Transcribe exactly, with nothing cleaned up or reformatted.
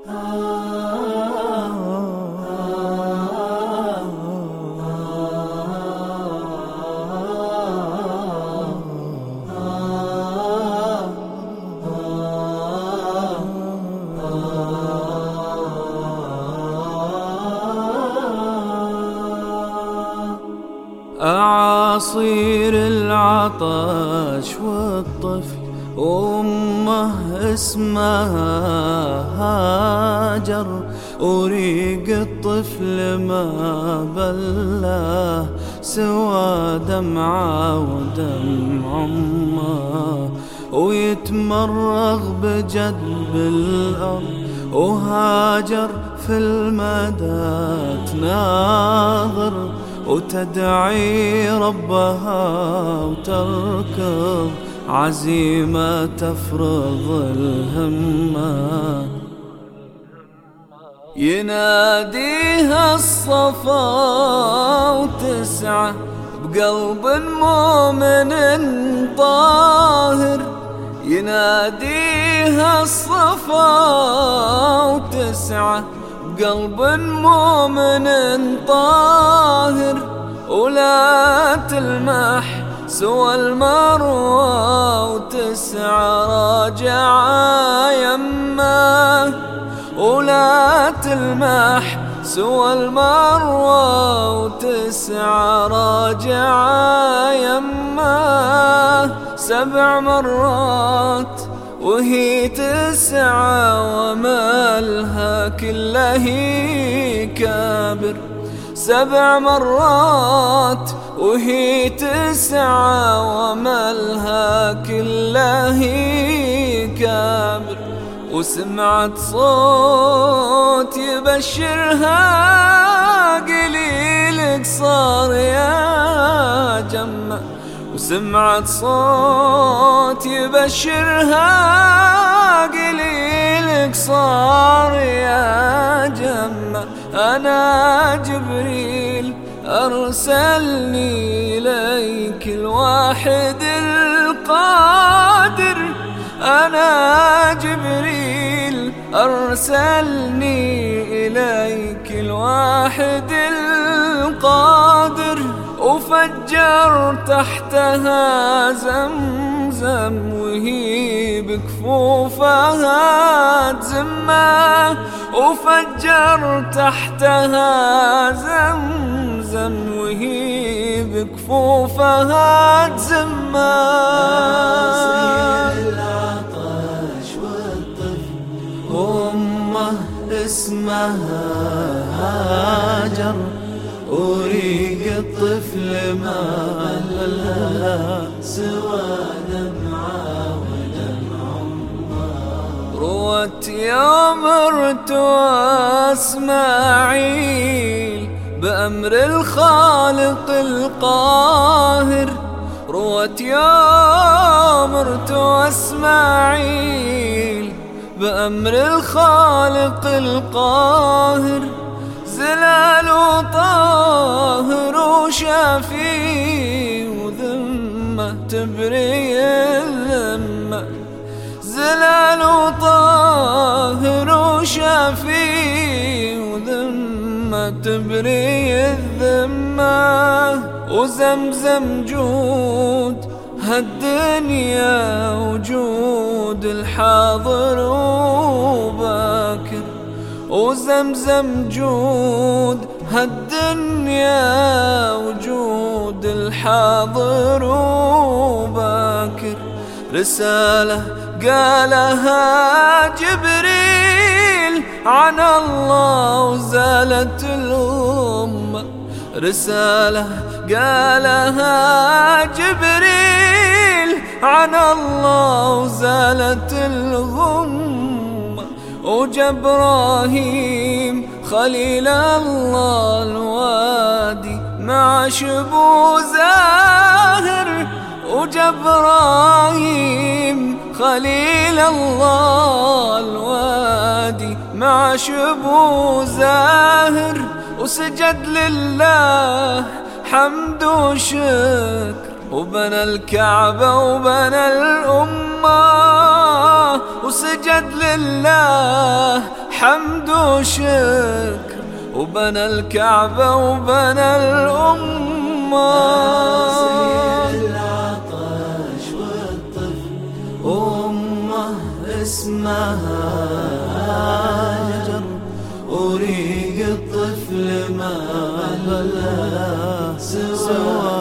أعاصير العطش والطفل أمه اسمها هاجر، وريق الطفل ما بلاه سوى دمعة ودمع أمه، ويتمرغ بجدب الأرض وهاجر في المدى تناظر، وتدعي ربها وتركض عزيمة تفرض الهمة. يناديها الصفا وتسعى بقلب مؤمن طاهر، يناديها الصفا وتسعى بقلب مؤمن طاهر، ولا تلمح سوى المروى وتسعى راجعة يمه، ولا تلمح سوى المروى وتسعى راجعة يمه. سبع مرات وهي تسعى ومالها كله كابر، سبع مرات وهي تسعى ومالها كله كابر، وسمعت صوت يبشرها قليلك صار يا جمة، وسمعت صوت يبشرها قليلك صار يا جمة. أنا جبريل أرسلني إليك الواحد القادر، أنا جبريل أرسلني إليك الواحد القادر، وفجر تحتها زمزم وهي بكفوفها تزمه، وفجر تحتها زمزم وهي بكفوفها تزمه. العطش والطفل أمه اسمها هاجر، وريق الطفل ما بلها سوى دمعة ودمع أمه. روت يوم ارتوى إسماعيل بأمر الخالق القاهر، روت يوم ارتوى إسماعيل بأمر الخالق القاهر، زلال وطاهر وشافي وذمة تبري الذمة، زلال وطاهر وشافي وذمة تبري الذمة، وزمزم جود هالدنيا وجود الحاضر وباكر، وزمزم جود هالدنيا وجود الحاضر وباكر. رسالة قالها جبريل عن الله وزالت الأمة، رسالة قالها جبريل عن الله وزالت الغمة، وجبراهيم خليل الله الوادي مع شبو زاهر، وجبراهيم خليل الله الوادي مع شبو زاهر، وسجد لله حمد وشكر، وبنى الكعبة وبنى الأمة، وسجد لله حمد وشكر، وبنى الكعبة وبنى الأمة. ناسي العطش والطفل وأمه اسمها هاجر، وريق الطفل ما بلى سوى